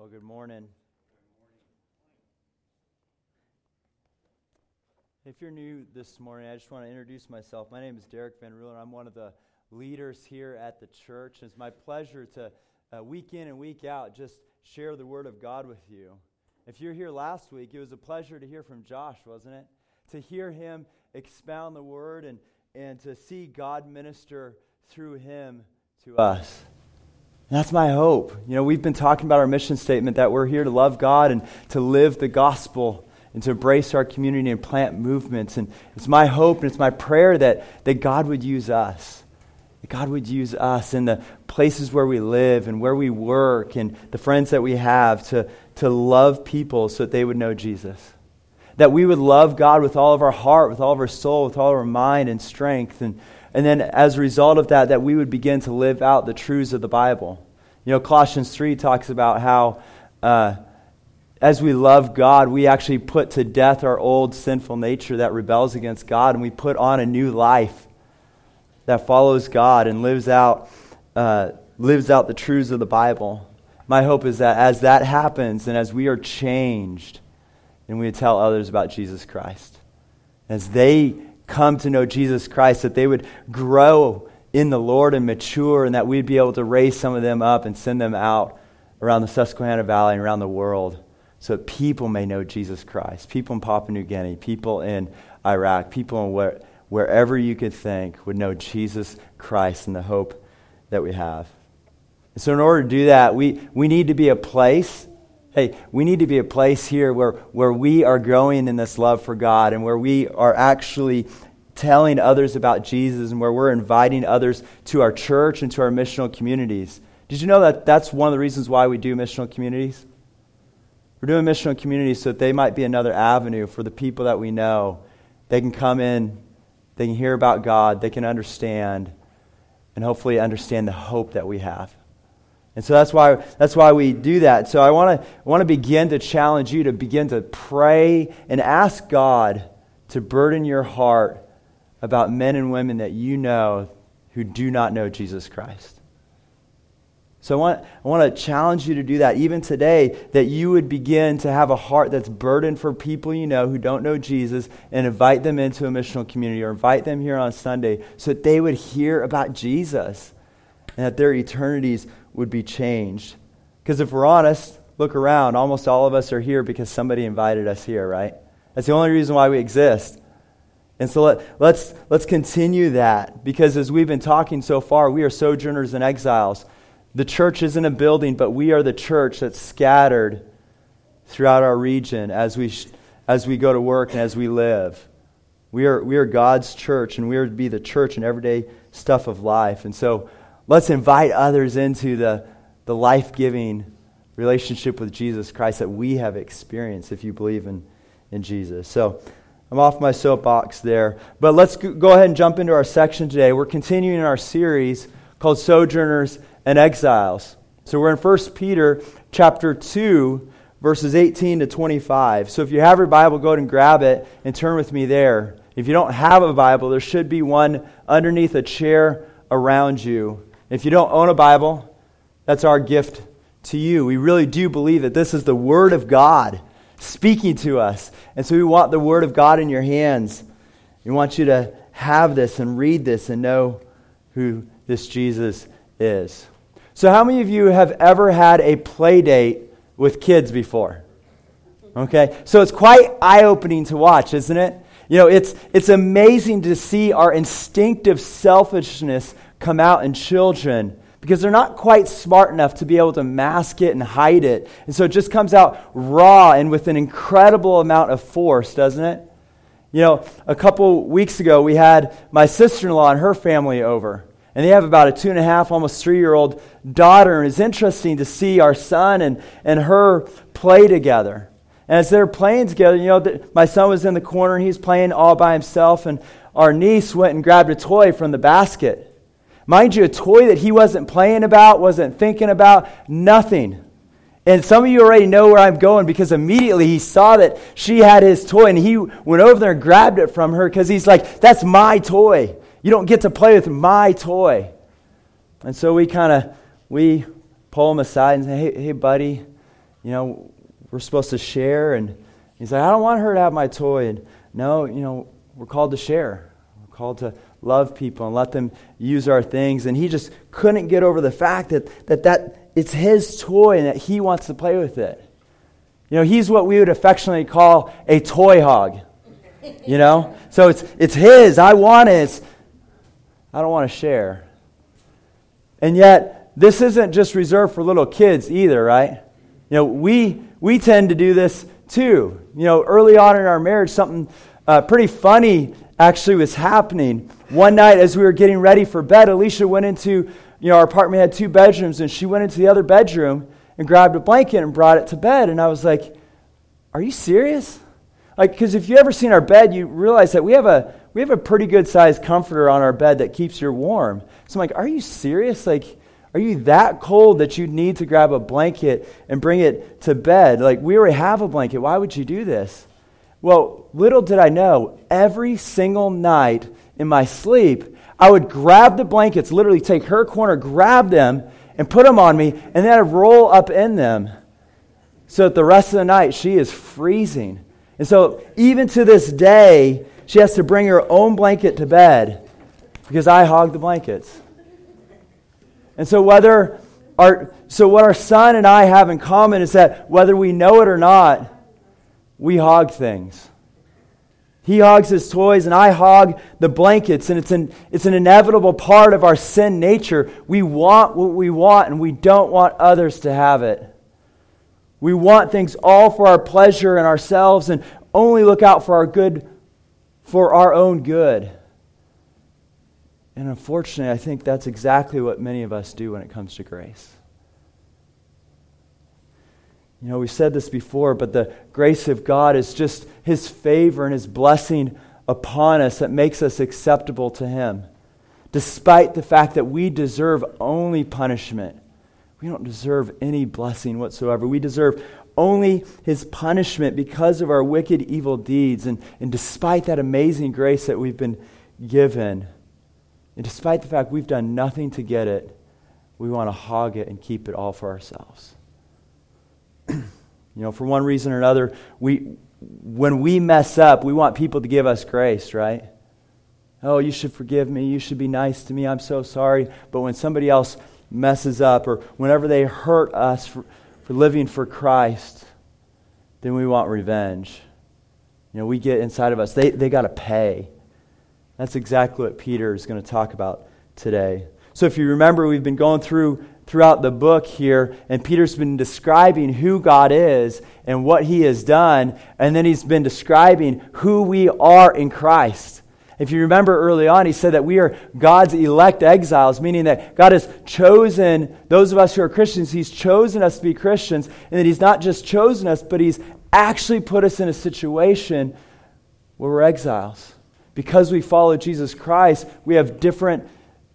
Well, good morning. If you're new this morning, I just want to introduce myself. My name is Derek Van Ruler. I'm one of the leaders here at the church. It's my pleasure to, week in and week out, just share the Word of God with you. If you're here last week, it was a pleasure to hear from Josh, wasn't it? To hear him expound the Word and to see God minister through him to us. And that's my hope. You know, we've been talking about our mission statement that we're here to love God and to live the gospel and to embrace our community and plant movements. And it's my hope and it's my prayer that God would use us. That God would use us in the places where we live and where we work and the friends that we have to love people so that they would know Jesus. That we would love God with all of our heart, with all of our soul, with all of our mind and strength. And then as a result of that we would begin to live out the truths of the Bible. You know, Colossians 3 talks about how as we love God, we actually put to death our old sinful nature that rebels against God, and we put on a new life that follows God and lives out the truths of the Bible. My hope is that as that happens and as we are changed, and we tell others about Jesus Christ, as they come to know Jesus Christ, that they would grow in the Lord and mature, and that we'd be able to raise some of them up and send them out around the Susquehanna Valley and around the world so that people may know Jesus Christ. People in Papua New Guinea, people in Iraq, people in wherever you could think would know Jesus Christ and the hope that we have. And so in order to do that, we need to be a place. Hey, we need to be a place here where we are growing in this love for God and where we are actually telling others about Jesus and where we're inviting others to our church and to our missional communities. Did you know that that's one of the reasons why we do missional communities? We're doing missional communities so that they might be another avenue for the people that we know. They can come in, they can hear about God, they can understand, and hopefully understand the hope that we have. And so that's why we do that. So I want to begin to challenge you to begin to pray and ask God to burden your heart about men and women that you know who do not know Jesus Christ. So I want to challenge you to do that even today, that you would begin to have a heart that's burdened for people you know who don't know Jesus and invite them into a missional community or invite them here on Sunday so that they would hear about Jesus and that their eternities would be changed. Because if we're honest, look around, almost all of us are here because somebody invited us here, right? That's the only reason why we exist. And so let's continue that, because as we've been talking so far, we are sojourners and exiles. The church isn't a building, but we are the church that's scattered throughout our region as we go to work and as we live. We are God's church, and we are to be the church in everyday stuff of life. And so let's invite others into the life-giving relationship with Jesus Christ that we have experienced if you believe in Jesus. So I'm off my soapbox there. But let's go ahead and jump into our section today. We're continuing our series called Sojourners and Exiles. So we're in 1 Peter chapter 2, verses 18 to 25. So if you have your Bible, go ahead and grab it and turn with me there. If you don't have a Bible, there should be one underneath a chair around you. If you don't own a Bible, that's our gift to you. We really do believe that this is the Word of God speaking to us. And so we want the Word of God in your hands. We want you to have this and read this and know who this Jesus is. So how many of you have ever had a play date with kids before? Okay, so it's quite eye-opening to watch, isn't it? You know, it's amazing to see our instinctive selfishness come out in children because they're not quite smart enough to be able to mask it and hide it. And so it just comes out raw and with an incredible amount of force, doesn't it? You know, a couple weeks ago, we had my sister-in-law and her family over. And they have about a 2.5, almost 3-year-old daughter. And it's interesting to see our son and her play together. And as they're playing together, you know, my son was in the corner and he's playing all by himself. And our niece went and grabbed a toy from the basket. Mind you, a toy that he wasn't playing about, wasn't thinking about, nothing. And some of you already know where I'm going because immediately he saw that she had his toy and he went over there and grabbed it from her because he's like, that's my toy. You don't get to play with my toy. And so we pull him aside and say, hey buddy, we're supposed to share. And he's like, I don't want her to have my toy. And no, we're called to share. We're called to love people and let them use our things. And he just couldn't get over the fact that it's his toy and that he wants to play with it. He's what we would affectionately call a toy hog. So it's his. I want it. I don't want to share. And yet, this isn't just reserved for little kids either, right? We tend to do this too. Early on in our marriage, something pretty funny actually was happening. One night as we were getting ready for bed, Alicia went into, our apartment had 2 bedrooms, and she went into the other bedroom and grabbed a blanket and brought it to bed. And I was like, are you serious? Because if you ever seen our bed, you realize that we have a pretty good sized comforter on our bed that keeps you warm. So I'm like, are you serious? Are you that cold that you need to grab a blanket and bring it to bed? We already have a blanket. Why would you do this? Well, little did I know, every single night in my sleep, I would grab the blankets, literally take her corner, grab them, and put them on me, and then I'd roll up in them. So that the rest of the night, she is freezing. And so even to this day, she has to bring her own blanket to bed because I hog the blankets. And so what our son and I have in common is that whether we know it or not, we hog things. He hogs his toys and I hog the blankets, and it's an inevitable part of our sin nature. We want what we want and we don't want others to have it. We want things all for our pleasure and ourselves and only look out for our own good. And unfortunately, I think that's exactly what many of us do when it comes to grace. We said this before, but the grace of God is just His favor and His blessing upon us that makes us acceptable to Him. Despite the fact that we deserve only punishment. We don't deserve any blessing whatsoever. We deserve only His punishment because of our wicked, evil deeds. And despite that amazing grace that we've been given, and despite the fact we've done nothing to get it, we want to hog it and keep it all for ourselves. For one reason or another, when we mess up, we want people to give us grace, right? Oh, you should forgive me. You should be nice to me. I'm so sorry. But when somebody else messes up, or whenever they hurt us for living for Christ, then we want revenge. We get inside of us, they got to pay. That's exactly what Peter is going to talk about today. So if you remember, we've been going throughout the book here, and Peter's been describing who God is and what He has done, and then he's been describing who we are in Christ. If you remember early on, he said that we are God's elect exiles, meaning that God has chosen those of us who are Christians. He's chosen us to be Christians, and that He's not just chosen us, but He's actually put us in a situation where we're exiles. Because we follow Jesus Christ, we have a different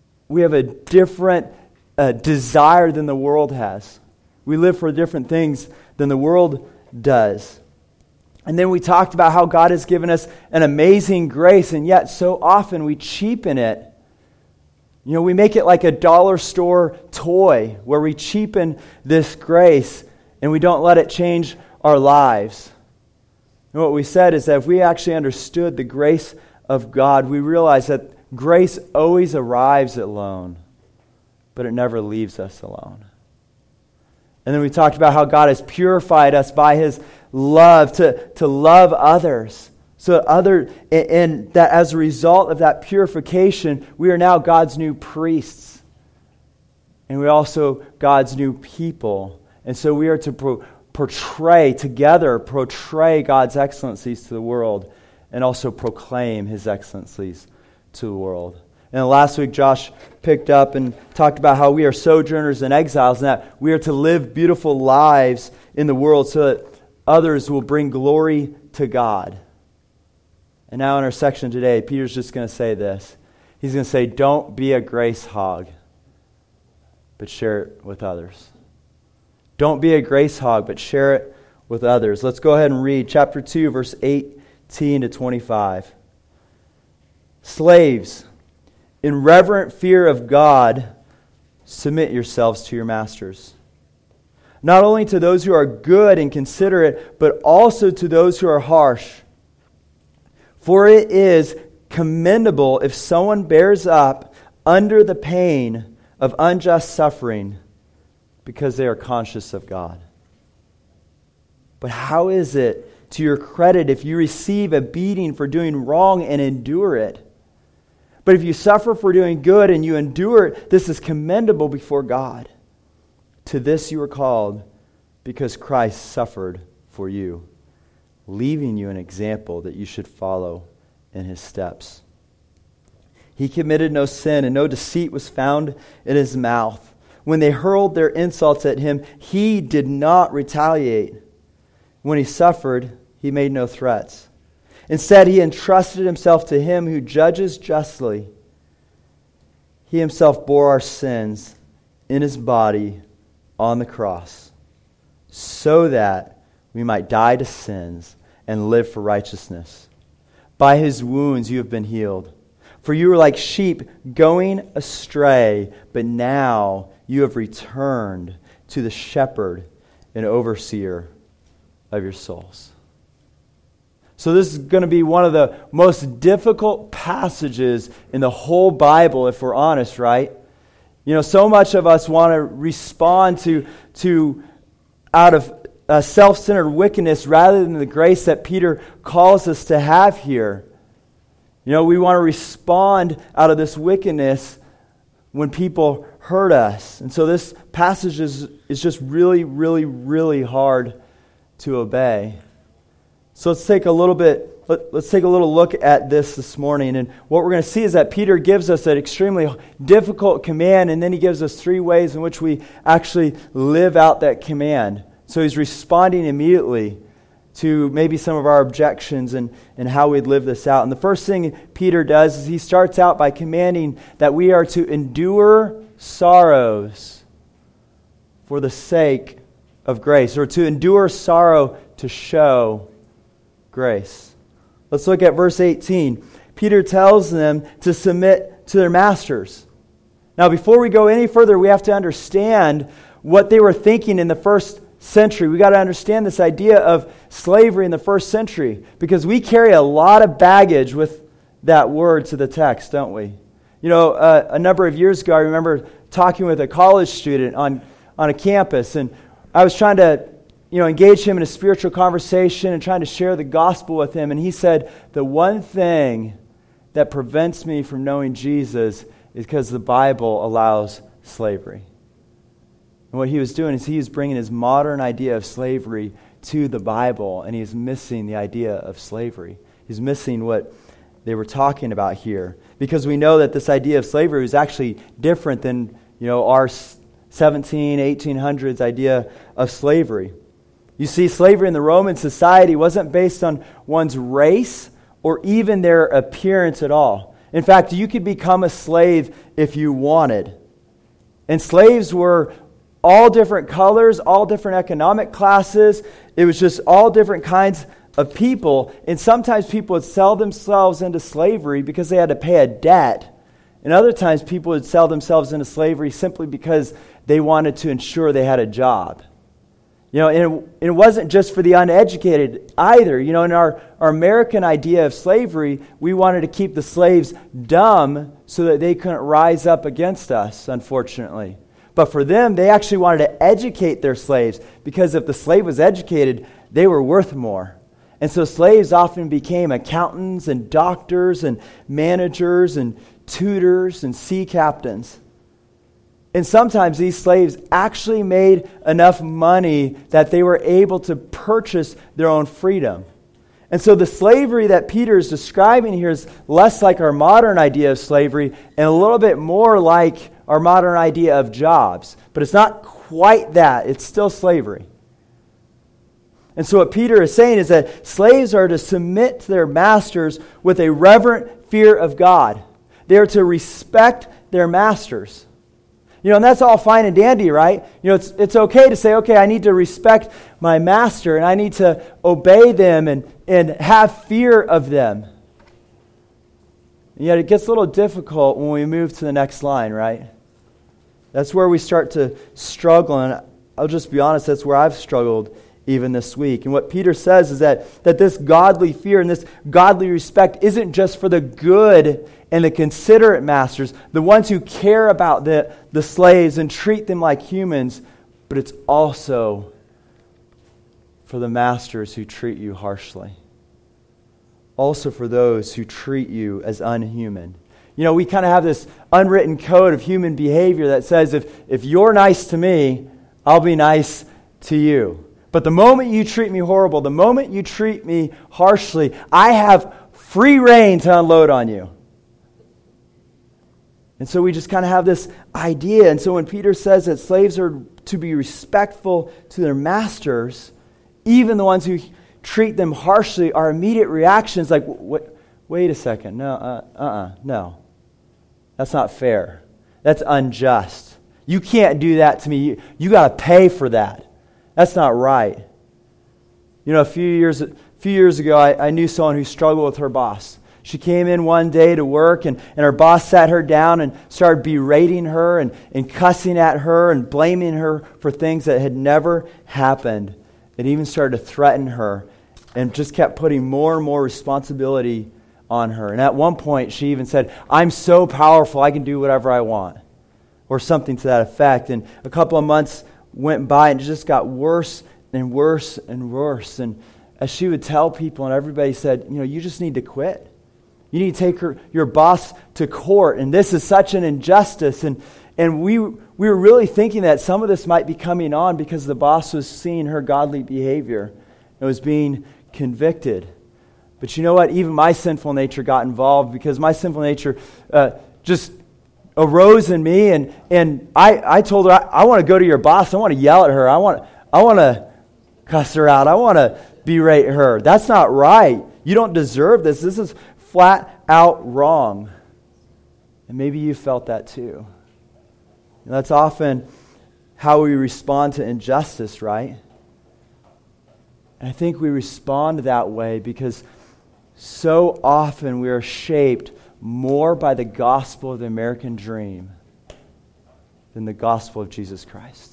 desire than the world has. We live for different things than the world does. And then we talked about how God has given us an amazing grace, and yet so often we cheapen it. We make it like a dollar store toy where we cheapen this grace and we don't let it change our lives. And what we said is that if we actually understood the grace of God, we realize that grace always arrives alone, but it never leaves us alone. And then we talked about how God has purified us by His love to love others. And that as a result of that purification, we are now God's new priests. And we're also God's new people. And so we are to portray God's excellencies to the world and also proclaim His excellencies to the world. And last week, Josh picked up and talked about how we are sojourners and exiles, and that we are to live beautiful lives in the world so that others will bring glory to God. And now in our section today, Peter's just going to say this. He's going to say, don't be a grace hog, but share it with others. Don't be a grace hog, but share it with others. Let's go ahead and read chapter 2, verse 18 to 25. Slaves, in reverent fear of God, submit yourselves to your masters. not only to those who are good and considerate, but also to those who are harsh. For it is commendable if someone bears up under the pain of unjust suffering because they are conscious of God. But how is it to your credit if you receive a beating for doing wrong and endure it? But if you suffer for doing good and you endure it, this is commendable before God. To this you are called, because Christ suffered for you, leaving you an example that you should follow in his steps. He committed no sin, and no deceit was found in his mouth. When they hurled their insults at him, he did not retaliate. When he suffered, he made no threats. Instead, he entrusted himself to him who judges justly. He himself bore our sins in his body on the cross, so that we might die to sins and live for righteousness. By his wounds you have been healed. For you were like sheep going astray, but now you have returned to the shepherd and overseer of your souls. So this is going to be one of the most difficult passages in the whole Bible, if we're honest, right? You know, so much of us want to respond to out of self-centered wickedness rather than the grace that Peter calls us to have here. You know, we want to respond out of this wickedness when people hurt us. And so this passage is just really, really, really hard to obey. So let's take a little look at this morning. And what we're going to see is that Peter gives us an extremely difficult command, and then he gives us 3 ways in which we actually live out that command. So he's responding immediately to maybe some of our objections and how we'd live this out. And the first thing Peter does is he starts out by commanding that we are to endure sorrows for the sake of grace, or to endure sorrow to show grace. Let's look at verse 18. Peter tells them to submit to their masters. Now, before we go any further, we have to understand what they were thinking in the first century. We got to understand this idea of slavery in the first century, because we carry a lot of baggage with that word to the text, don't we? You know, a number of years ago, I remember talking with a college student on a campus, and I was trying to engage him in a spiritual conversation and trying to share the gospel with him. And he said, the one thing that prevents me from knowing Jesus is because the Bible allows slavery. And what he was doing is he was bringing his modern idea of slavery to the Bible, and he's missing the idea of slavery. He's missing what they were talking about here, because we know that this idea of slavery is actually different than our 1800s idea of slavery. You see, slavery in the Roman society wasn't based on one's race or even their appearance at all. In fact, you could become a slave if you wanted. And slaves were all different colors, all different economic classes. It was just all different kinds of people. And sometimes people would sell themselves into slavery because they had to pay a debt. And other times people would sell themselves into slavery simply because they wanted to ensure they had a job. And it wasn't just for the uneducated either. In our American idea of slavery, we wanted to keep the slaves dumb so that they couldn't rise up against us, unfortunately. But for them, they actually wanted to educate their slaves, because if the slave was educated, they were worth more. And so slaves often became accountants and doctors and managers and tutors and sea captains. And sometimes these slaves actually made enough money that they were able to purchase their own freedom. And so the slavery that Peter is describing here is less like our modern idea of slavery and a little bit more like our modern idea of jobs. But it's not quite that. It's still slavery. And so what Peter is saying is that slaves are to submit to their masters with a reverent fear of God. They are to respect their masters. And that's all fine and dandy, right? It's okay to say, okay, I need to respect my master and I need to obey them and have fear of them. And yet it gets a little difficult when we move to the next line, right? That's where we start to struggle. And I'll just be honest, that's where I've struggled even this week. And what Peter says is that this godly fear and this godly respect isn't just for the good and the considerate masters, the ones who care about the slaves and treat them like humans, but it's also for the masters who treat you harshly. Also for those who treat you as unhuman. You know, we kind of have this unwritten code of human behavior that says if you're nice to me, I'll be nice to you. But the moment you treat me horrible, the moment you treat me harshly, I have free rein to unload on you. And so we just kind of have this idea. And so when Peter says that slaves are to be respectful to their masters, even the ones who treat them harshly, our immediate reaction is like, wait a second, no. That's not fair. That's unjust. You can't do that to me. You got to pay for that. That's not right. You know, a few years ago, I knew someone who struggled with her boss. She came in one day to work, and her boss sat her down and started berating her and cussing at her and blaming her for things that had never happened. It even started to threaten her and just kept putting more and more responsibility on her. And at one point, she even said, "I'm so powerful, I can do whatever I want," or something to that effect. And a couple of months went by, and it just got worse and worse and worse. And as she would tell people, and everybody said, you just need to quit. You need to take your boss to court, and this is such an injustice. And we were really thinking that some of this might be coming on because the boss was seeing her godly behavior and was being convicted. But you know what? Even my sinful nature got involved because my sinful nature just arose in me, and I told her, I want to go to your boss. I want to yell at her. I want to cuss her out. I want to berate her. That's not right. You don't deserve this. This is flat out wrong. And maybe you felt that too. And that's often how we respond to injustice, right? And I think we respond that way because so often we are shaped more by the gospel of the American dream than the gospel of Jesus Christ.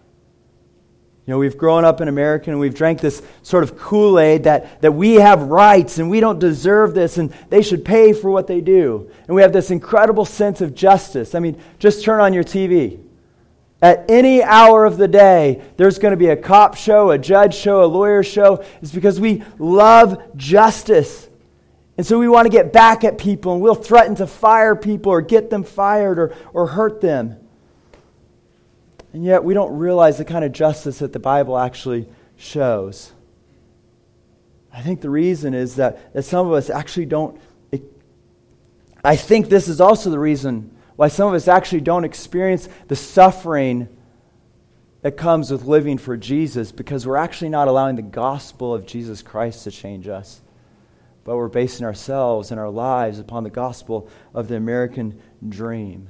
We've grown up in America and we've drank this sort of Kool-Aid that we have rights and we don't deserve this and they should pay for what they do. And we have this incredible sense of justice. I mean, just turn on your TV. At any hour of the day, there's going to be a cop show, a judge show, a lawyer show. It's because we love justice. And so we want to get back at people, and we'll threaten to fire people or get them fired or hurt them. And yet we don't realize the kind of justice that the Bible actually shows. I think the reason is that some of us actually don't... I think this is also the reason why some of us actually don't experience the suffering that comes with living for Jesus, because we're actually not allowing the gospel of Jesus Christ to change us. But we're basing ourselves and our lives upon the gospel of the American dream.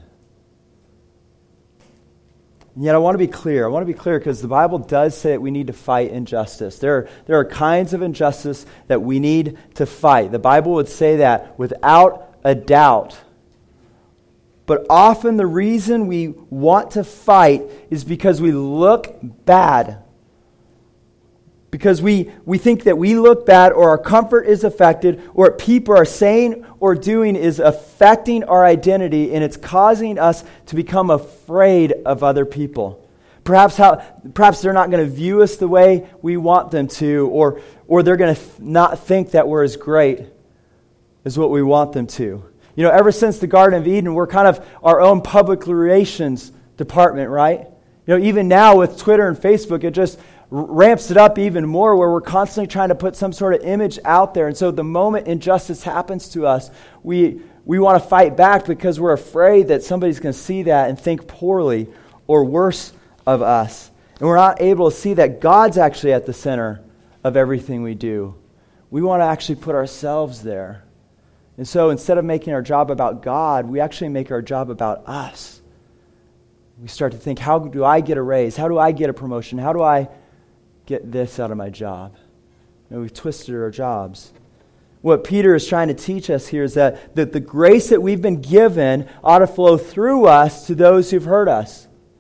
And yet I want to be clear. I want to be clear because the Bible does say that we need to fight injustice. There are kinds of injustice that we need to fight. The Bible would say that without a doubt. But often the reason we want to fight is because we look bad. Because we think that we look bad, or our comfort is affected, or what people are saying or doing is affecting our identity, and it's causing us to become afraid of other people. Perhaps they're not going to view us the way we want them to, or they're going to not think that we're as great as what we want them to. Ever since the Garden of Eden, we're kind of our own public relations department, right? Even now with Twitter and Facebook, it just ramps it up even more, where we're constantly trying to put some sort of image out there. And so the moment injustice happens to us, we want to fight back because we're afraid that somebody's going to see that and think poorly or worse of us. And we're not able to see that God's actually at the center of everything we do. We want to actually put ourselves there. And so instead of making our job about God, we actually make our job about us. We start to think, how do I get a raise? How do I get a promotion? How do I get this out of my job? We've twisted our jobs. What Peter is trying to teach us here is that the grace that we've been given ought to flow through us to those who've hurt us.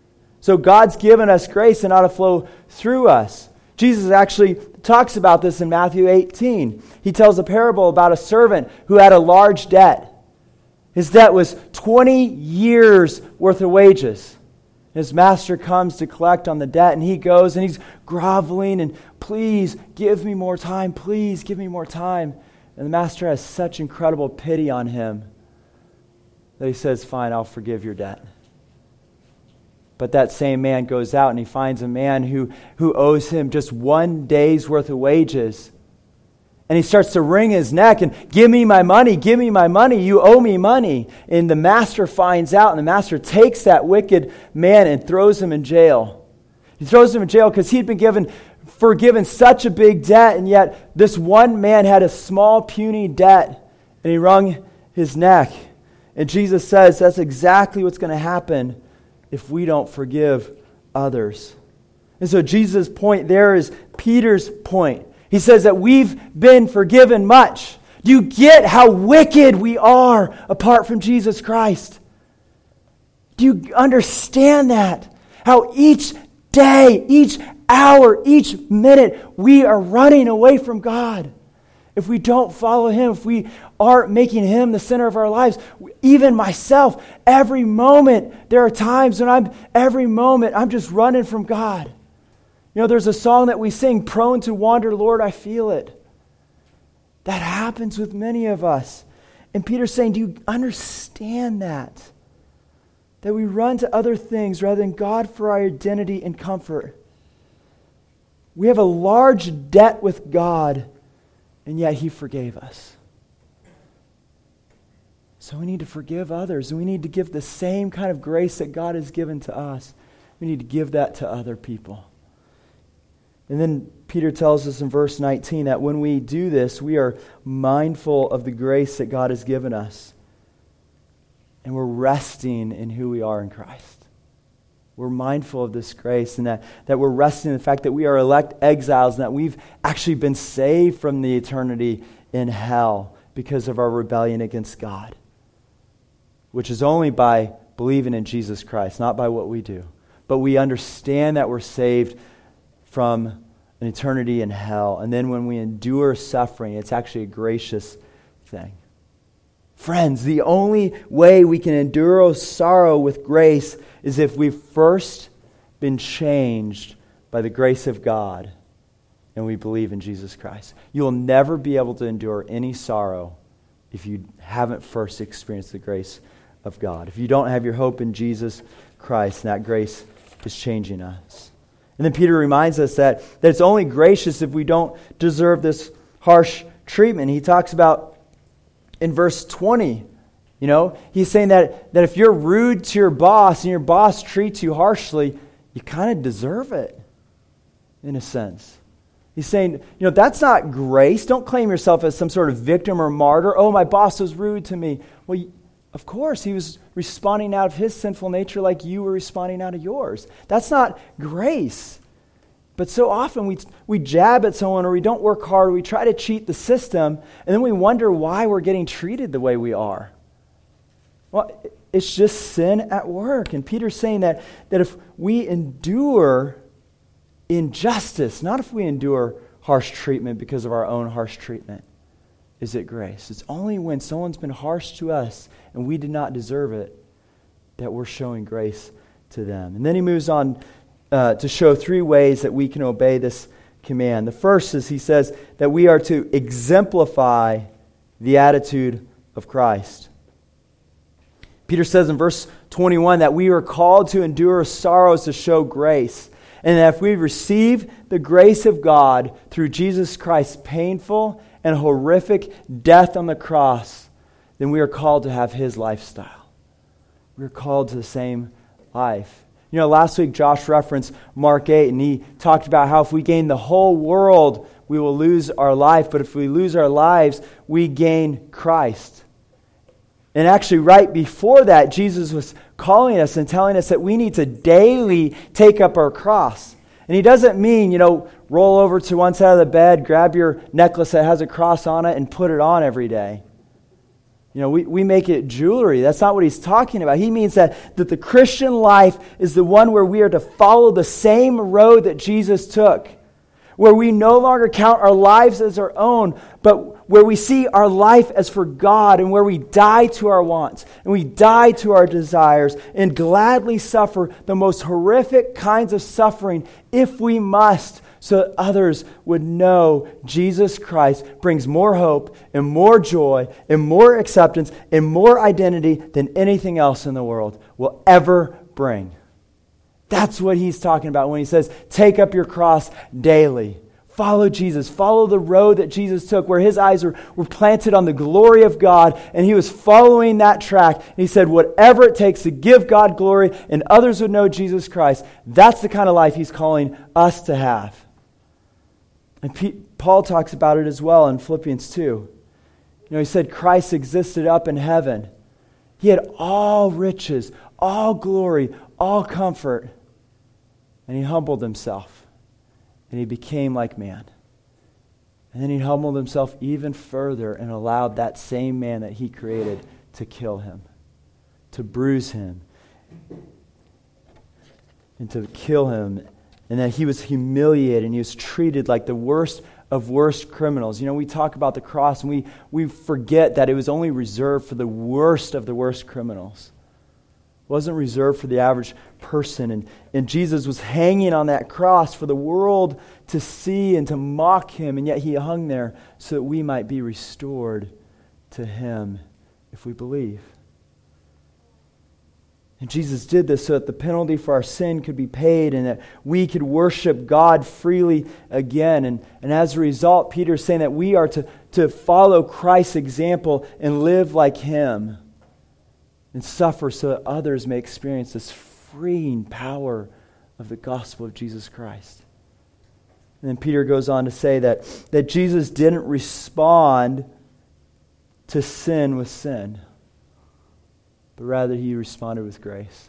So God's given us grace and ought to flow through us. Jesus actually talks about this in Matthew 18. He tells a parable about a servant who had a large debt. His debt was 20 years worth of wages. His master comes to collect on the debt, and he goes and he's groveling and, please give me more time, please give me more time. And the master has such incredible pity on him that he says, fine, I'll forgive your debt. But that same man goes out and he finds a man who owes him just 1 day's worth of wages. And he starts to wring his neck and, give me my money, you owe me money. And the master finds out, and the master takes that wicked man and throws him in jail. He throws him in jail because he'd been forgiven such a big debt, and yet this one man had a small, puny debt, and he wrung his neck. And Jesus says that's exactly what's going to happen if we don't forgive others. And so Jesus' point there is Peter's point. He says that we've been forgiven much. Do you get how wicked we are apart from Jesus Christ? Do you understand that? How each day, each hour, each minute, we are running away from God. If we don't follow Him, if we aren't making Him the center of our lives, even myself, every moment, there are times when I'm just running from God. You know, there's a song that we sing, prone to wander, Lord, I feel it. That happens with many of us. And Peter's saying, do you understand that? That we run to other things rather than God for our identity and comfort. We have a large debt with God, and yet He forgave us. So we need to forgive others, and we need to give the same kind of grace that God has given to us. We need to give that to other people. And then Peter tells us in verse 19 that when we do this, we are mindful of the grace that God has given us. And we're resting in who we are in Christ. We're mindful of this grace, and that we're resting in the fact that we are elect exiles and that we've actually been saved from the eternity in hell because of our rebellion against God, which is only by believing in Jesus Christ, not by what we do. But we understand that we're saved from an eternity in hell. And then when we endure suffering, it's actually a gracious thing. Friends, the only way we can endure sorrow with grace is if we've first been changed by the grace of God and we believe in Jesus Christ. You'll never be able to endure any sorrow if you haven't first experienced the grace of God. If you don't have your hope in Jesus Christ, and that grace is changing us. And then Peter reminds us that it's only gracious if we don't deserve this harsh treatment. He talks about in verse 20, he's saying that if you're rude to your boss and your boss treats you harshly, you kind of deserve it, in a sense. He's saying, that's not grace. Don't claim yourself as some sort of victim or martyr. Oh, my boss was rude to me. Well, of course, he was responding out of his sinful nature like you were responding out of yours. That's not grace. But so often we jab at someone, or we don't work hard, or we try to cheat the system, and then we wonder why we're getting treated the way we are. Well, it's just sin at work. And Peter's saying that if we endure injustice, not if we endure harsh treatment because of our own harsh treatment, is it grace. It's only when someone's been harsh to us and we did not deserve it that we're showing grace to them. And then he moves on to show 3 ways that we can obey this command. The first is he says that we are to exemplify the attitude of Christ. Peter says in verse 21 that we are called to endure sorrows to show grace. And that if we receive the grace of God through Jesus Christ's painful and horrific death on the cross, then we are called to have His lifestyle. We're called to the same life. Last week Josh referenced Mark 8, and he talked about how if we gain the whole world, we will lose our life. But if we lose our lives, we gain Christ. And actually right before that, Jesus was calling us and telling us that we need to daily take up our cross. And He doesn't mean, roll over to one side of the bed, grab your necklace that has a cross on it, and put it on every day. We make it jewelry. That's not what he's talking about. He means that the Christian life is the one where we are to follow the same road that Jesus took, where we no longer count our lives as our own, but where we see our life as for God, and where we die to our wants and we die to our desires and gladly suffer the most horrific kinds of suffering if we must, so that others would know Jesus Christ brings more hope and more joy and more acceptance and more identity than anything else in the world will ever bring. That's what he's talking about when he says, take up your cross daily. Follow Jesus. Follow the road that Jesus took, where his eyes were planted on the glory of God, and he was following that track. And he said, whatever it takes to give God glory and others would know Jesus Christ, that's the kind of life he's calling us to have. And Paul talks about it as well in Philippians 2. He said Christ existed up in heaven. He had all riches, all glory, all comfort. And he humbled himself. And he became like man. And then he humbled himself even further and allowed that same man that he created to kill him, to bruise him, and to kill him. And that he was humiliated and he was treated like the worst of worst criminals. We talk about the cross and we forget that it was only reserved for the worst of the worst criminals. It wasn't reserved for the average person. And Jesus was hanging on that cross for the world to see and to mock him. And yet he hung there so that we might be restored to him if we believe. And Jesus did this so that the penalty for our sin could be paid and that we could worship God freely again. And as a result, Peter's saying that we are to follow Christ's example and live like him and suffer so that others may experience this freeing power of the gospel of Jesus Christ. And then Peter goes on to say that Jesus didn't respond to sin with sin, but rather he responded with grace.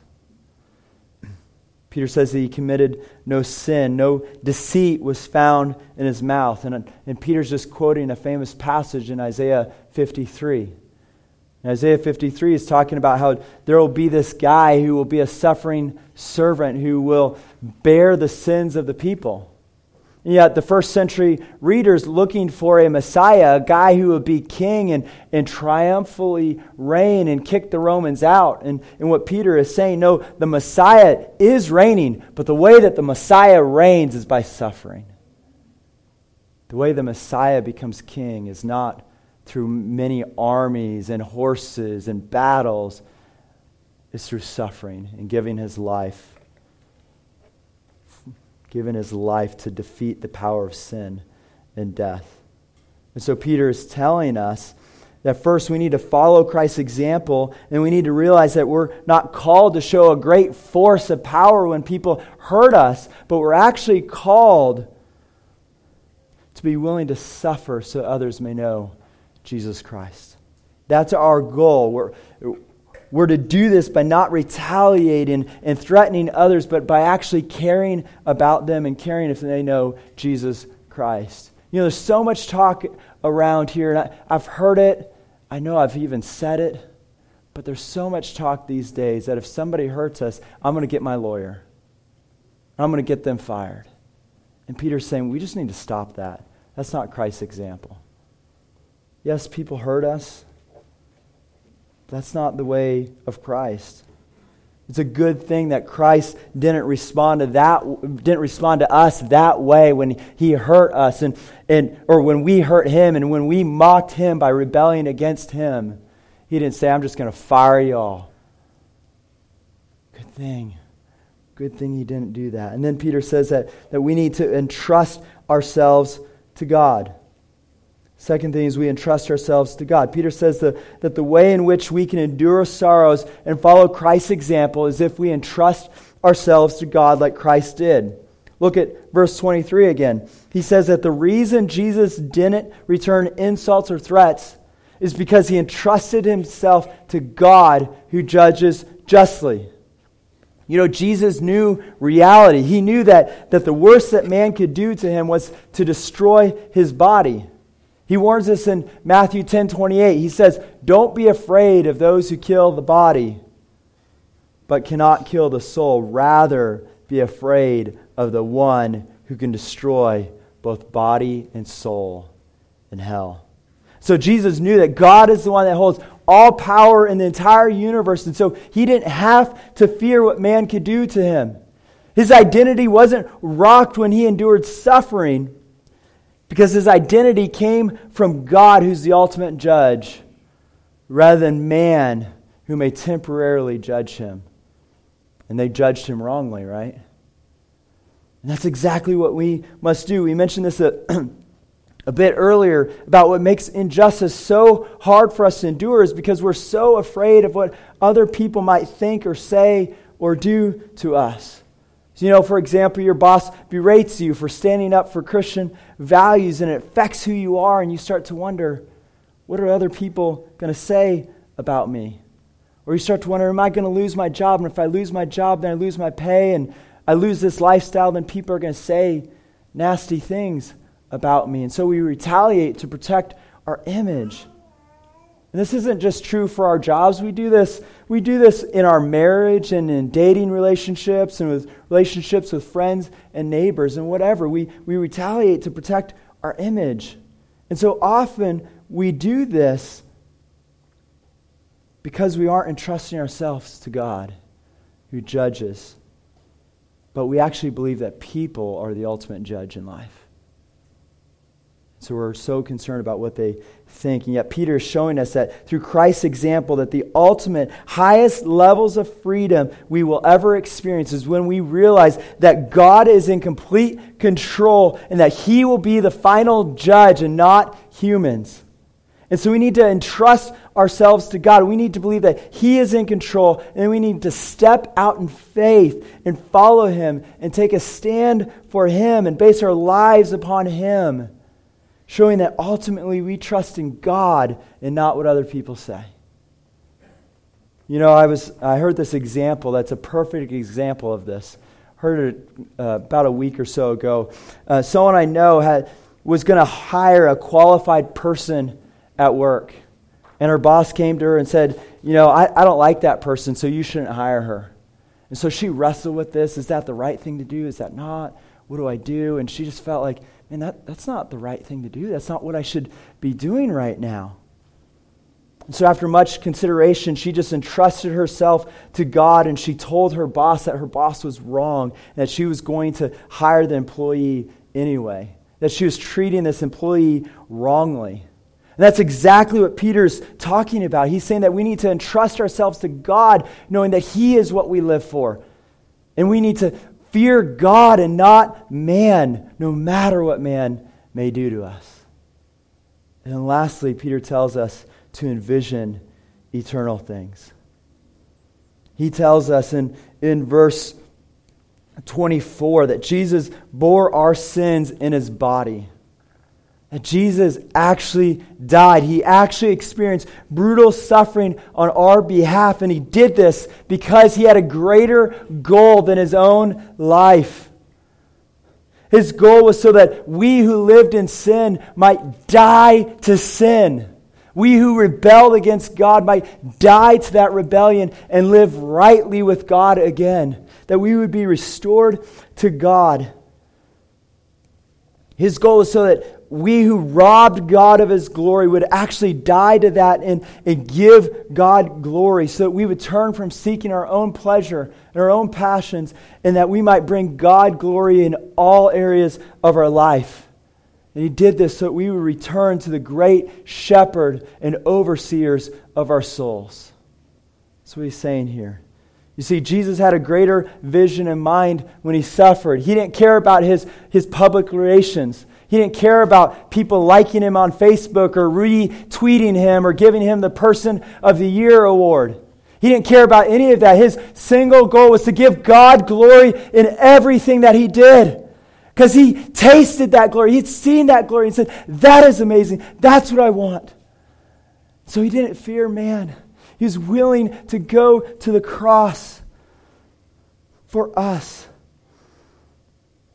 Peter says that he committed no sin, no deceit was found in his mouth. And Peter's just quoting a famous passage in Isaiah 53. And Isaiah 53 is talking about how there will be this guy who will be a suffering servant who will bear the sins of the people. And yet the first century readers looking for a Messiah, a guy who would be king and triumphantly reign and kick the Romans out. And what Peter is saying, no, the Messiah is reigning, but the way that the Messiah reigns is by suffering. The way the Messiah becomes king is not through many armies and horses and battles. It's through suffering and giving his life to defeat the power of sin and death. And so Peter is telling us that first we need to follow Christ's example, and we need to realize that we're not called to show a great force of power when people hurt us, but we're actually called to be willing to suffer so others may know Jesus Christ. That's our goal. We're to do this by not retaliating and threatening others, but by actually caring about them and caring if they know Jesus Christ. There's so much talk around here, and I've heard it. I know I've even said it, but there's so much talk these days that if somebody hurts us, I'm going to get my lawyer. I'm going to get them fired. And Peter's saying we just need to stop that. That's not Christ's example. Yes, people hurt us. That's not the way of Christ. It's a good thing that Christ didn't respond to us that way when he hurt us or when we hurt him and when we mocked him by rebelling against him. He didn't say, I'm just going to fire you all. Good thing. Good thing he didn't do that. And then Peter says that we need to entrust ourselves to God. Second thing is we entrust ourselves to God. Peter says that the way in which we can endure sorrows and follow Christ's example is if we entrust ourselves to God like Christ did. Look at verse 23 again. He says that the reason Jesus didn't return insults or threats is because he entrusted himself to God who judges justly. Jesus knew reality. He knew that the worst that man could do to him was to destroy his body. He warns us in Matthew 10:28. He says, "Don't be afraid of those who kill the body, but cannot kill the soul. Rather, be afraid of the one who can destroy both body and soul in hell." So Jesus knew that God is the one that holds all power in the entire universe, and so he didn't have to fear what man could do to him. His identity wasn't rocked when he endured suffering, because his identity came from God, who's the ultimate judge, rather than man, who may temporarily judge him. And they judged him wrongly, right? And that's exactly what we must do. We mentioned this a bit earlier about what makes injustice so hard for us to endure is because we're so afraid of what other people might think or say or do to us. So, for example, your boss berates you for standing up for Christian values, and it affects who you are, and you start to wonder, what are other people going to say about me? Or you start to wonder, am I going to lose my job? And if I lose my job, then I lose my pay, and I lose this lifestyle, then people are going to say nasty things about me. And so we retaliate to protect our image. And this isn't just true for our jobs. We do this in our marriage and in dating relationships and with relationships with friends and neighbors and whatever. We retaliate to protect our image. And so often we do this because we aren't entrusting ourselves to God, who judges. But we actually believe that people are the ultimate judge in life. So we're so concerned about what they think. And yet Peter is showing us that through Christ's example, that the ultimate, highest levels of freedom we will ever experience is when we realize that God is in complete control and that He will be the final judge and not humans. And so we need to entrust ourselves to God. We need to believe that He is in control, and we need to step out in faith and follow Him and take a stand for Him and base our lives upon Him, showing that ultimately we trust in God and not what other people say. I heard this example that's a perfect example of this. Heard it about a week or so ago. Someone I know was going to hire a qualified person at work. And her boss came to her and said, I don't like that person, so you shouldn't hire her. And so she wrestled with this. Is that the right thing to do? Is that not? What do I do? And she just felt like, man, that's not the right thing to do. That's not what I should be doing right now. And so after much consideration, she just entrusted herself to God, and she told her boss that her boss was wrong, and that she was going to hire the employee anyway, that she was treating this employee wrongly. And that's exactly what Peter's talking about. He's saying that we need to entrust ourselves to God, knowing that He is what we live for. And we need to fear God and not man, no matter what man may do to us. And then lastly, Peter tells us to envision eternal things. He tells us in verse 24 that Jesus bore our sins in His body. That Jesus actually died. He actually experienced brutal suffering on our behalf, and He did this because He had a greater goal than His own life. His goal was so that we who lived in sin might die to sin. We who rebelled against God might die to that rebellion and live rightly with God again. That we would be restored to God. His goal is so that we who robbed God of His glory would actually die to that and give God glory, so that we would turn from seeking our own pleasure and our own passions, and that we might bring God glory in all areas of our life. And He did this so that we would return to the great shepherd and overseers of our souls. That's what He's saying here. You see, Jesus had a greater vision in mind when He suffered. He didn't care about his public relations. He didn't care about people liking Him on Facebook or retweeting Him or giving Him the Person of the Year award. He didn't care about any of that. His single goal was to give God glory in everything that He did. Because He tasted that glory. He'd seen that glory and said, that is amazing. That's what I want. So He didn't fear man. He was willing to go to the cross for us.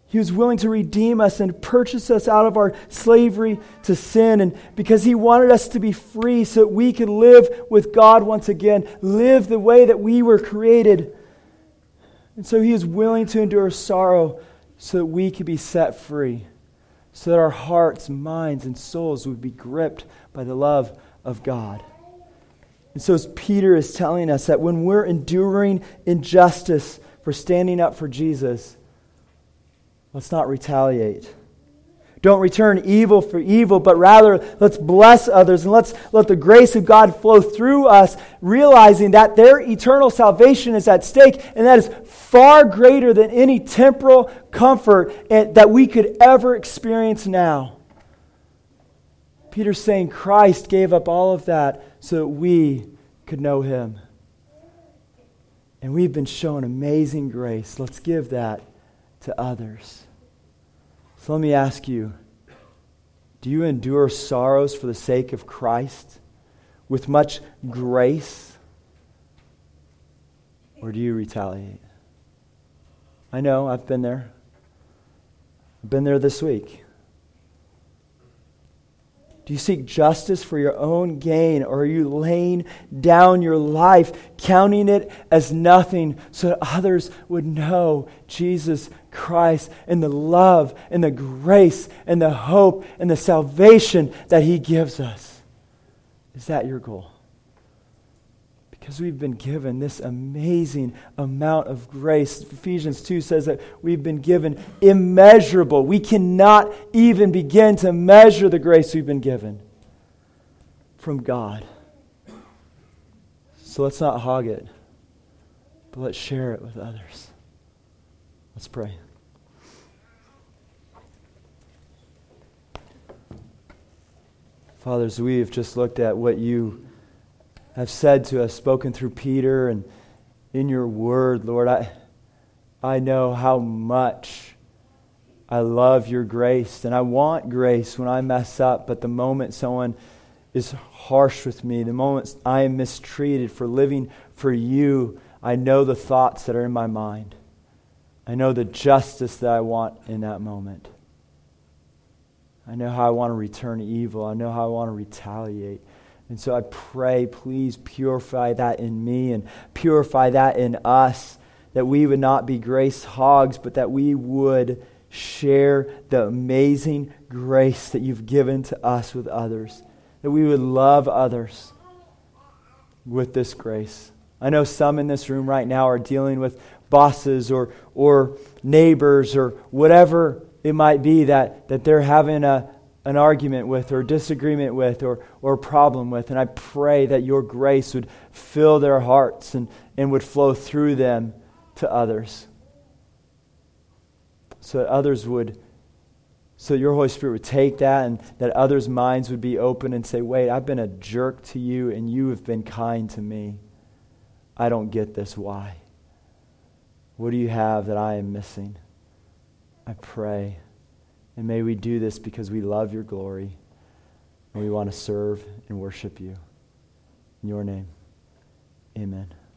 He was willing to redeem us and purchase us out of our slavery to sin. And because He wanted us to be free so that we could live with God once again, live the way that we were created. And so He is willing to endure sorrow so that we could be set free, so that our hearts, minds, and souls would be gripped by the love of God. And so as Peter is telling us that when we're enduring injustice for standing up for Jesus, let's not retaliate. Don't return evil for evil, but rather let's bless others and let's let the grace of God flow through us, realizing that their eternal salvation is at stake, and that is far greater than any temporal comfort that we could ever experience now. Peter's saying Christ gave up all of that so that we could know Him. And we've been shown amazing grace. Let's give that to others. So let me ask you, do you endure sorrows for the sake of Christ with much grace? Or do you retaliate? I know, I've been there. I've been there this week. Do you seek justice for your own gain, or are you laying down your life, counting it as nothing so that others would know Jesus Christ and the love and the grace and the hope and the salvation that He gives us? Is that your goal? Because we've been given this amazing amount of grace. Ephesians 2 says that we've been given immeasurable. We cannot even begin to measure the grace we've been given from God. So let's not hog it, but let's share it with others. Let's pray. Father, as we have just looked at what You have said to us, spoken through Peter and in Your word, Lord, I know how much I love Your grace, and I want grace when I mess up, but the moment someone is harsh with me, the moment I am mistreated for living for You, I know the thoughts that are in my mind. I know the justice that I want in that moment. I know how I want to return evil. I know how I want to retaliate. And so I pray, please purify that in me and purify that in us, that we would not be grace hogs, but that we would share the amazing grace that You've given to us with others, that we would love others with this grace. I know some in this room right now are dealing with bosses or neighbors or whatever it might be that they're having an argument with or disagreement with or problem with. And I pray that Your grace would fill their hearts and would flow through them to others. So that Your Holy Spirit would take that and that others' minds would be open and say, wait, I've been a jerk to You and You have been kind to me. I don't get this. Why? What do You have that I am missing? I pray. And may we do this because we love Your glory and we want to serve and worship You. In Your name, amen.